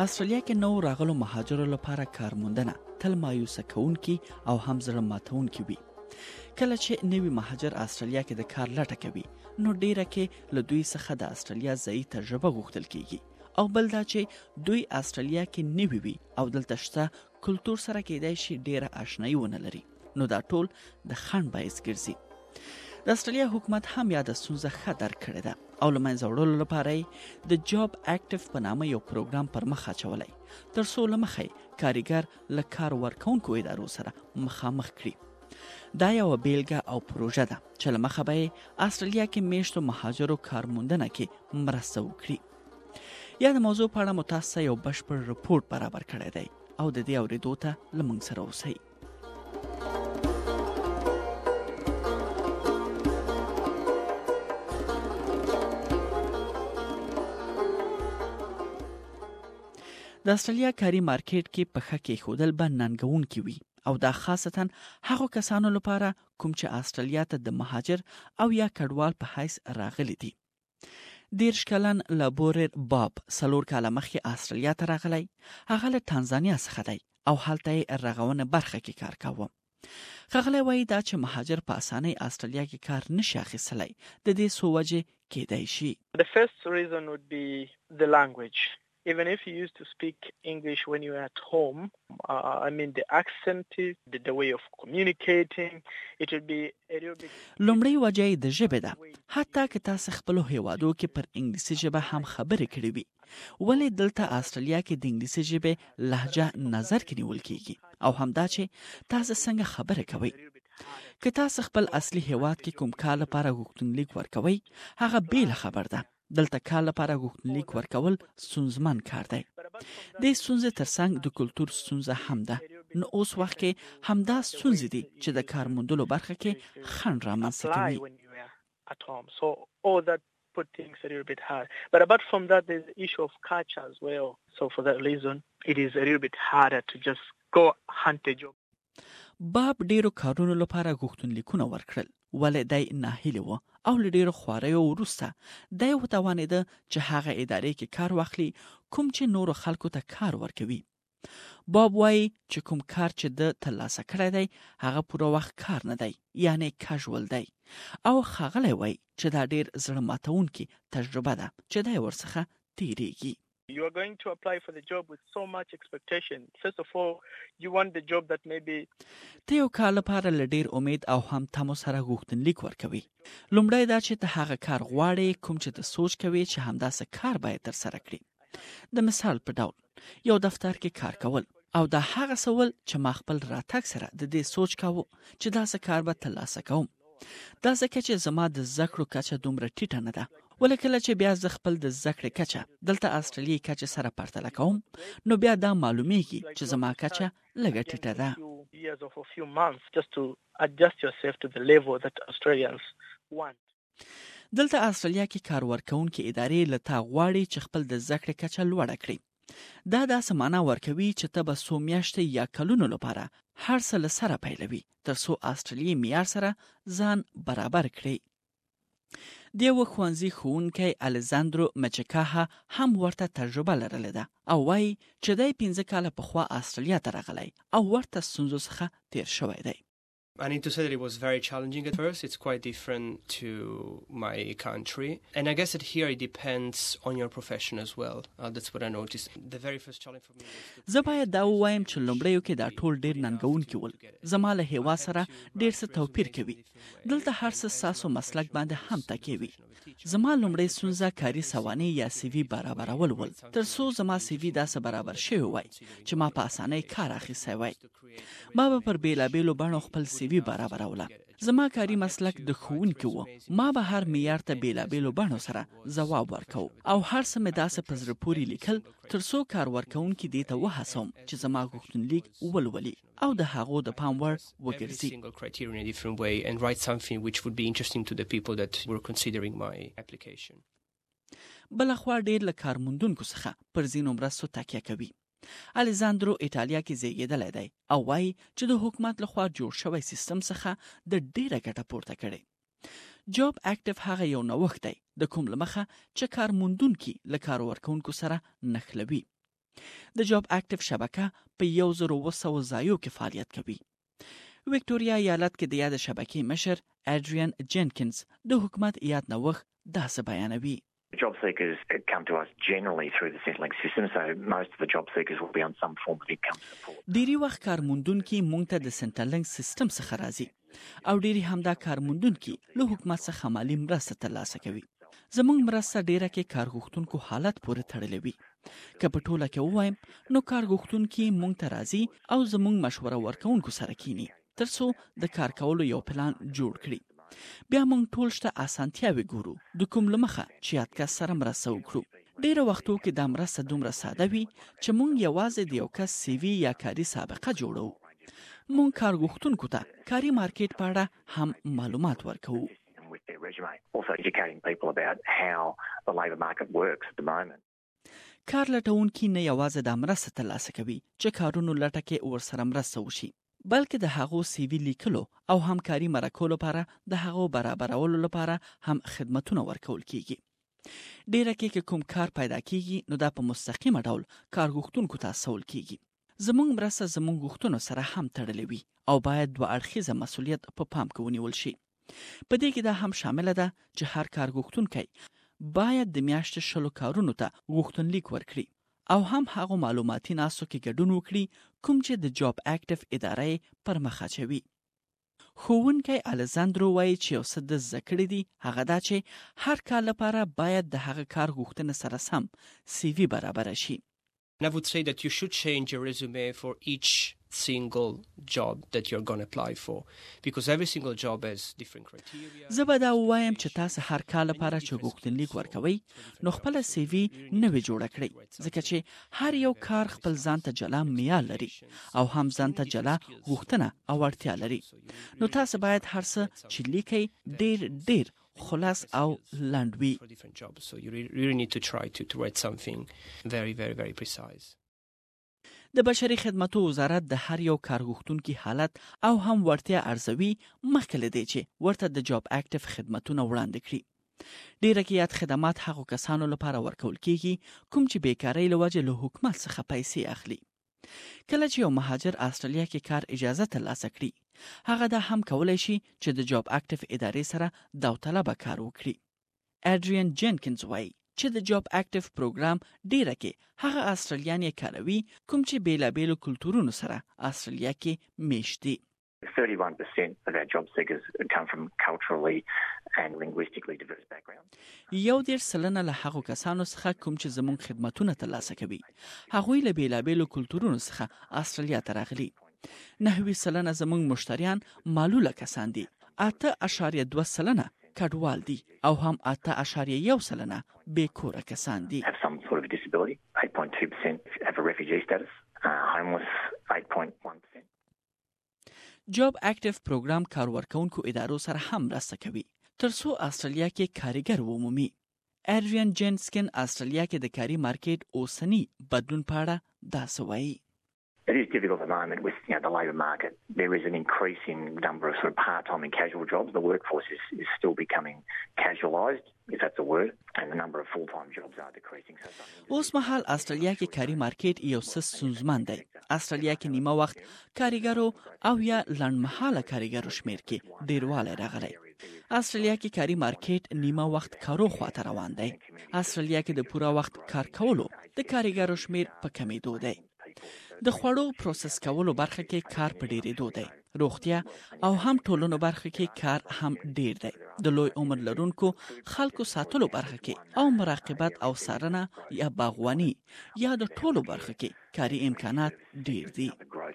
استرالیا کې نو راغلو مهاجرو لپاره کارموندنه تل مایوسه کوونکي او هم زړه ماتونکي وي. کله چې نوي مهاجر استرالیا کې د کار لټه کوي نو ډیره کې له دوی څخه د استرالیا ځایي تجربه غوښتل کیږي او بل دا چې دوی استرالیا کې نوي وي او دلته شته کلتور سره کېدای شي ډیره آشنایي ونه لري، نو دا ټول د خنډ باعث ګرځي. د استرالیا حکومت هم یا د ستونزه ښه درک کړې ده او له منځه وړلو لپاره یې د جاب اکټیو په نامه یو پروګرام پر مخ اچولی تر څو له مخې کارګر له کار ورکوونکو ادارو سره مخامخ کړي. دا یوه بیلګه او پروژه ده چې له مخه به یې استرالیا کې میشتو مهاجرو کارموندنه کې مرسته وکړي. یا د موضوع په اړه مو تاسو ته یو بشپړ رپورټ برابر کړی دی او د دې اورېدو ته له موږ سره اوسئ. د استرالیا کاري مارکیټ کې پښه کېښودل به ننګونکي وي او دا خاصتا هغو کسانو لپاره کوم چې استرالیا ته د مهاجر او یا کډوال په حیث راغلي دي. 30 کلن لابورر باب 4 کاله مخکې استرالیا ته راغلی. هغه له تانزانیا څخه دی او هلته یې رغونه برخه کې کار کاوه. ښاغلی وایي دا چې مهاجر په اسانۍ استرالیا کې کار نشي اخیستلی د دې څو وجې کېدای شي. The first reason would be the language. Even if you used to speak English when you were at home, the accent, the way of communicating, it would be a little bit... لومړی وجه یې د ژبې ده. حتی که تاسو خپلو هیوادو کې پر انګلیسي ژبه هم خبرې کړې وي، ولې دلته استرالیا کې د انګلیسي ژبې لهجه نظر کې نیول کېږي او همدا چې تاسو څنګه خبرې کوئ. که تاسو خپل اصلي هیواد کې کوم کار لپاره غوښتنلیک ورکوئ، هغه بیل خبر ده. دلته کار لپاره غوښتنلیک ورکول ستونزمن کار دی. د ستونزې ترڅنګ د کلتور ستونزه هم ده. نو اوس وخت کې همدا ستونزې دي چې د کار موندلو برخه کې خنډ رامنځته کوي. So all that put things a little bit hard. But apart from that, there's the issue of culture as well. So for that reason, it is a little bit harder to just go hunt a job. باب ډیرو کارونو لپاره غوښتنلیکونه ورکړل، ولې دی ناهیلی و او له ډیرو خواریو وروسته دی وتوانېده چې هغه ادارې کې کار واخلي کوم چې نورو خلکو ته کار ورکوي. باب وایي چې کوم کار چې د ترلاسه کړی دی هغه پوره وخت کار نه دی، یعنی کژول دی. او ښاغلی وایي چې دا ډیر زړه ماتونکې تجربه ده چې دی ورڅخه تیریږي. You are going to apply for the job with so much expectation. First of all, you want the job that maybe... ته یو کار لپاره له ډیر امید او هم تمو سره غوښتنلیک ورکوي. لومړی دا چې ته هغه کار غواړې کوم چې ته سوچ کوي چې همداسې کار باید ترسره کړي. د مثال په ډول یو دفتر کې کار کول او دا هغه سوال چې ما خپل راتګ سره د دې سوچ کاوه چې داسې کار به ترلاسه کوم. دا ځکه چې زما د زده کړو کچه دومره ټیټه نه ده. ولې کله چې بیا زه خپل د زده کړې کچه دلته استرالیایي کچه سره پرتله کوم نو بیا دا معلومیږي چې زما کچه لږه ټیټه ده. دلته استرالیا کې کار ورکوونکې ادارې له تا غواړي چې خپل د زده کړې کچه لوړه کړي. دا داسې معنا ورکوي چې ته به څو میاشتې یا کلونو لپاره هر څه له سره پیلوي تر څو استرالیایي معیار سره ځان برابر کړي. د یوه ښوونځي ښوونکی الیزاندرو مچکاها هم ورته تجربه لرلې ده او وایي چې دی 15 کاله پخوا استرالیا ته راغلی او ورته ستونزو څخه تیر شوی دی. I need to say that it was very challenging at first. It's quite different to my country. And I guess that here it depends on your profession as well. That's what I noticed. The very first challenge for me was... زه باید دا ووایم چې لومړیو کې دا ټول ډیر ننګونکي ول. زما له هیواد سره ډیر څه توپیر کوي. دلته هر څه ستاسو مسلک باندې هم تکیه وي. زما لومړی ستونزه کاري سوانح یا سی وي برابرول ول تر څو زما سی وي داسې برابر شوی وای چې ما په اسانۍ کار اخیستی وای. ما به پر بیلابیلو بڼو خپل سی وي برابروله. زما کاري مسلک د ښوونکي و. ما به هر معیار ته بیلابیلو بڼو سره ځواب ورکو او هر څه مې داسې په زړه پورې لیکل تر څو کار ورکوونکي دې ته وهڅوم چې زما غوښتنلیک ولولي او د هغو د پام وړ وګرځي. بلخوا ډیر له کارموندونکو څخه پر ځینو مرستو تکیه کوي. الیزاندرو ایټالیا کې زیږیدلی دی او وایي چې د حکومت لخوا جوړ شوی سیستم څخه د ډیره ګټه پورته کړې. جاب اکټیو هغه یو نوښت دی د کوم له مخه چې کارموندونکي له کار ورکوونکو سره نښلوي. د جاب اکټیو شبکه په 1200 ځایو کې فعالیت کوي. وکټوريا ایالت کې د یاد شبکې مشر اډریان جنکینز د حکومت یاد نوښت داسې بیانوي. Job seekers come to us generally through the Centrelink system, so most of the job seekers will be on some form of income support. ډيري وخت کارموندونکي مونږ ته د سنټرلینک سیستم څخه راځي او ډيري همدا کارموندونکي له حکومت څخه مالی مرسته ترلاسه کوي. زموږ مرسته ډیره کې کارغوښتونکو حالت پورې تړلې وي. که په ټوله کې ووایم نو کارغوښتونکي مونږ ته راځي او زموږ مشوره ورکوونکو سره کینی ترڅو د کار کولو یو پلان جوړ کړي. بیا مونږ ټول شته اسانتیاوي ګورو د کوم لمخه چې یاد سره مرسته وکړو. ډیره وختو کې د مرسته دومره ساده وي چې مونږ یوازې د یو کس سی وی یا کاري سابقه جوړو. مونږ کارغوښتونکو ته کاري مارکیټ په اړه هم معلومات ورکوو. Also educating people about how the labour market works at the moment. کار لټونکي نه یوازې د مرسته ترلاسه کوي چې کارونو لټه کې ورسره مرسته وشي، بلکې د هغو سی وی لیکلو او همکاري مرکو لپاره د هغو برابرولو لپاره هم خدمتونه ورکول کیږي. ډیره کې کوم کار پیدا کیږي نو دا په مستقیمه ډول کارغوښتونکو ته سول کیږي. زموږ مرسته زموږ غوښتنو سره هم تړلې وي او باید دوه اړخیزه مسؤلیت په پام کې ونیول شي. په دې کې دا هم شامل ده چې هر کارغوښتونکی باید د میاشتې 10 کارونو ته غوښتنلیک ورکړي او هم هغه معلوماتي ناسو کې ګډون وکړي کوم چې د جاب اکټیو ادارې پر مخ اچوي. ښوونکی الزاندرو وایي چې یو څه د زده کړي دي هغه دا چې هر کار لپاره باید د هغه کار غوښتنه سره سم سی وی برابر شي. And I would say that you should change your resume for each single job that you're going to apply for, because every single job has different criteria. زه به دا وایم چې تاسو هر کال لپاره چې غوښتنلیک ورکوي نو خپل سی وی نوی جوړ کړئ، ځکه چې هر یو کار خپل ځان ته جلا معیار لري او هم ځان ته جلا غوښتنه او اړتیا لري. نو تاسو باید هر څه چې لیکئ ډیر خلاص او لاندوي. So you really need to try to write something very, very, very precise. د بشري خدماتو وزارت د هر یو کارغوښتونکي حالت او هم ورتیا ارزوي مخکې له دې چې ورته د جاب اکټیو خدمتونه وړاندې کړي. ډیره کې یاد خدمات هغو کسانو لپاره ورکول کیږي کوم چې بیکارۍ له وجې له حکومت څخه پیسې اخلي. کله چې یو مهاجر استرالیا کې کار اجازه ترلاسه کړي هغه دا هم کولای شي چې د جاب اکټیو ادارې سره داوطلبه کار وکړي. اډریان جنکینز وایي چې د جاب اکټیو پروګرام ډیره کې هغه استرالیان یې کاروي کوم چې بیلابیلو کلتورونو سره استرالیا کې میشت دي. 31% of our job seekers come from culturally and linguistically diverse backgrounds. 1% له هغو کسانو څخه کوم چې زموږ خدمتونه ترلاسه کوي هغوی له بیلابیلو کلتورونو څخه استرالیا ته راغلي. 9% زموږ مشتریان معلوله کسان دي. 8.2% کډوال دي او هم 8.1% بیکوره کسان دي. Have some sort of disability. 8.2% have a refugee status. Homeless. 8.1%. جاب اکټیو پروګرام کار ورکونکو ادارو سره هم مرسته کوي ترڅو استرالیا کې کارګر ومومي. اډریان جنسکن استرالیا کې د کاري مارکیټ اوسنی بدلون په اړه داسې وایي. It is difficult at the moment with the labour market. There is an increasing number of sort of part-time and casual jobs. The workforce is still becoming casualised, if that's a word, and the number of full-time jobs are decreasing. اوس مهال استرالیا کې کاري مارکیټ یو څه ستونزمن دی. استرالیا کې نیمه وخت کارګرو او یا لنډمهاله کارګرو شمیر کې ډیروالی راغلی. استرالیا کې کاري مارکیټ نیمه وخت کارو خواته روان دی. استرالیا کې د پوره وخت کار کولو د کارګرو شمیر په کمیدو دی. د خوړو پروسس کولو برخه کې کار په ډیرېدو دی. روغتیا او هم ټولنو برخه کې کار هم ډیر دی. د لوی عمر لرونکو خلکو ساتلو برخه کې او مراقبت او څارنه یا باغواني یا د ټولو برخه کې کاري امکانات ډیر دي.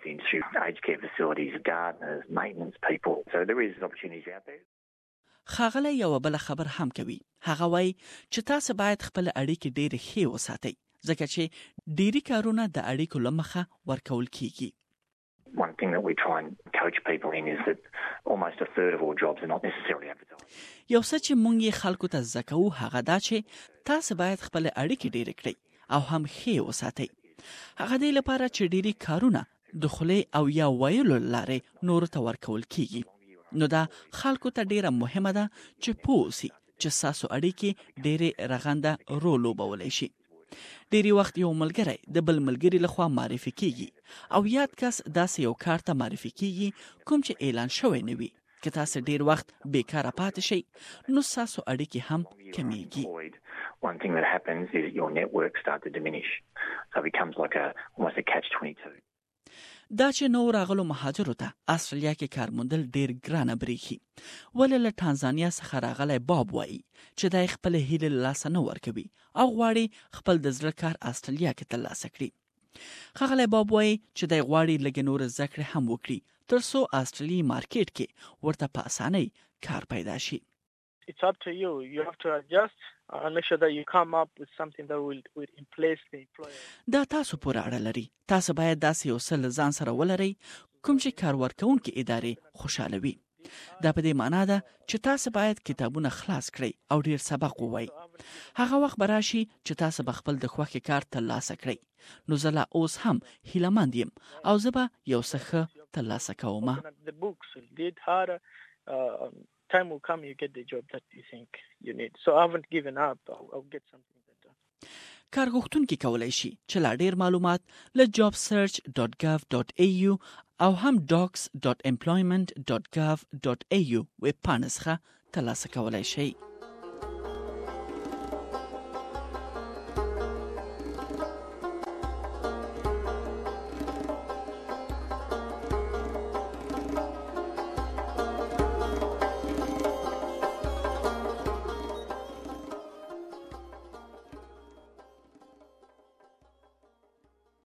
خاغله یو بل خبر هم کوي. هغه وایي چې تاسو باید خپل اړیکې ډیر ښه وساتئ ځکه چې ډیری کارونه د اړیکو لمخه ورکول کیږي. One thing that we try and coach people in is that almost a third of all jobs are not necessarily advertised. یو څه چې مونږ یې خلکو ته زده کوو هغه دا چې تاسو باید خپل اړیکې ډیر کړئ او هم ښه وساتئ. هغه د لپاره چې ډیری کارونه د خولې او یا ویلو لارې نور ته ورکول کیږي. نو دا خلکو ته ډیره مهمه ده چې پوه شي چې تاسو اړیکې ډیره رغنده رول لوبولی شي. ډېری وخت یو ملګری د بل ملګري لخوا معرفي کیږي او یاد کس داسې یو کار ته معرفي کیږي کوم چې اعلان شوی نه وي. که تاسو ډېر وخت بیکاره پاتې شئ نو ستاسو اړیکې هم کمیږي. One thing that happens is your network starts to diminish. So it becomes like almost a catch-22. دا چې نو راغلو مهاجرو ته استرالیا کې کار موندل ډېر ګرانه بریښي. ولې له ټانزانیا څخه راغلی باب وایي چې دا یې خپلې هیلې له لاسه نه ورکوي او غواړي خپل د زړه کار استرالیا کې ترلاسه کړي. ښاغلی باب وایي چې دی غواړي لږې نورې زده کړې هم وکړي تر څو استرالیایي مارکیټ کې ورته په اسانۍ کار پیدا شي. It's up to you. You have to adjust and make sure that you come up with something that will replace the employer. دا تاسو پورې اړه لري. تاسو باید داسې یو څه له ځان سره ولرئ کوم چې کار ورکوونکې ادارې خوشحاله وي. دا په دې معنا ده چې تاسو باید کتابونه خلاص کړئ او ډیر سبق ووایئ. هغه وخت به راشي چې تاسو به خپل د خوښې کار ترلاسه کړئ. نو زه لا اوس هم هیلهمند یم او زه به یو څه ښه ترلاسه کوم. The books did harder. Time will come you get the job that you think you need. So I haven't given up. I'll get something better. کارغوښتونکي کولی شي چې لا ډیر معلومات له jobsearch.gov.au او هم docs.employment.gov.au ویب پاڼې څخه ترلاسه کولی شئ.